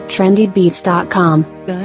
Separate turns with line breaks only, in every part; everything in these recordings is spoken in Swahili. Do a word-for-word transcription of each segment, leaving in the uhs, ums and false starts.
trendy beats dot com.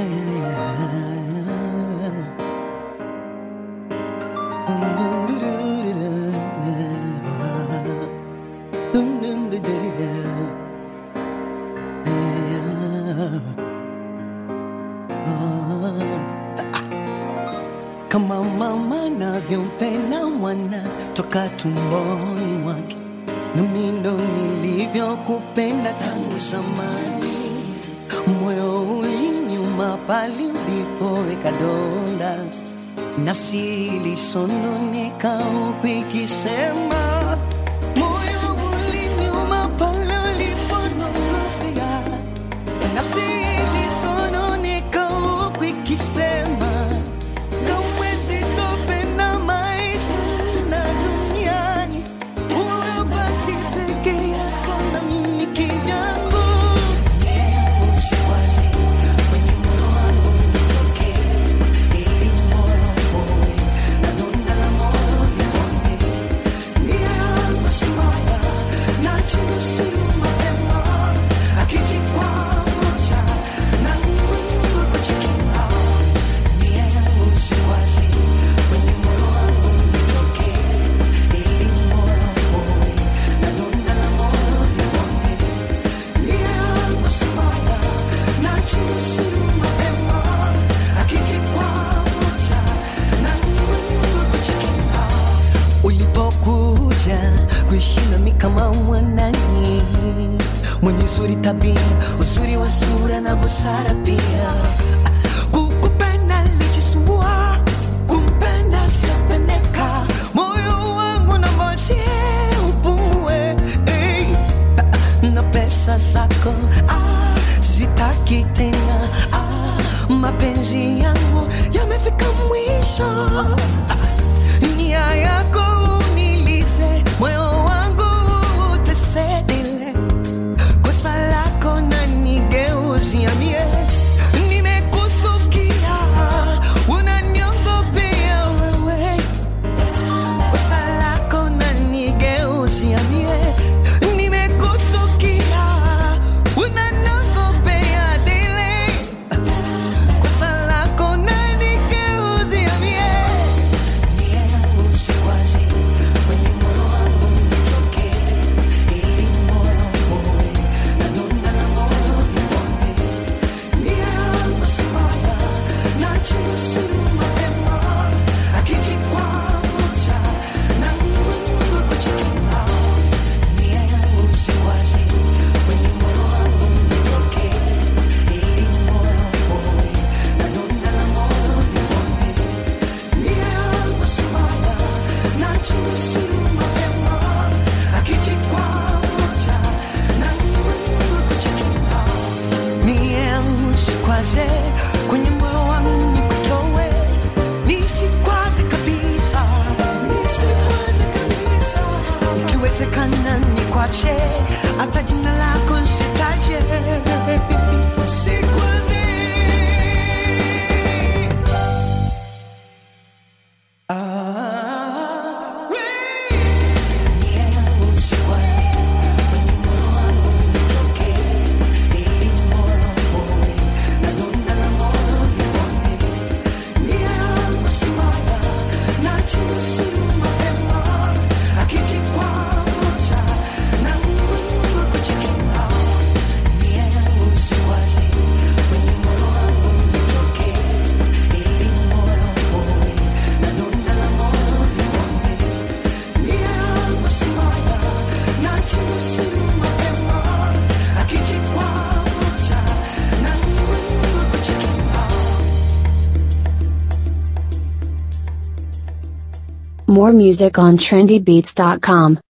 Kama mama navyompenda mwana toka tumboni mwake, nami ndo nilivyokupenda tangu zamani. Moyo ulinyuma pale ulipoweka donda, nafsi ilisononeka huku ikisema. Moyo ulinyuma pale uliponong'opea, nafsi ilisononeka huku ikisema. Sitopenda maisha na duniani, unabaki peke yako na mimi kivyangu. Usiwazi kwenye moyo wangu nitoke, ili moyo upoe na donda la moyo lipone. Nia yangu si mbaya, najinusuru mapema, akijikwa moja na nyuma nyuma kujikinga. Nia yangu si wazi kuishi nami kama mwanani, mwenye uzuri tabia, uzuri wa sura na busara pia. Kukupenda lijisumbua, kumpenda siapendeka. Moyo wangu na moche upumue, hey. Na pesa zako ah, sitaki tena ah, mapenzi yangu yamefika mwisho ah, nia yako unilize, moyo wangu utesedile. Kosa lako na nigeuzia mie, nimekustukia unaniongopea wewe. Kosa lako na nigeuzia mie, nimekustukia unaniongopea dile. Kosa lako na nigeuzia mie. Kwenye moyo wangu nikutoe, nisikwaze kabisa, nisikwaze kabisa. Ikiwezekana nikwache, hata jina lako nisitaje. Nisikwaze ah.
More music on trendy beats dot com.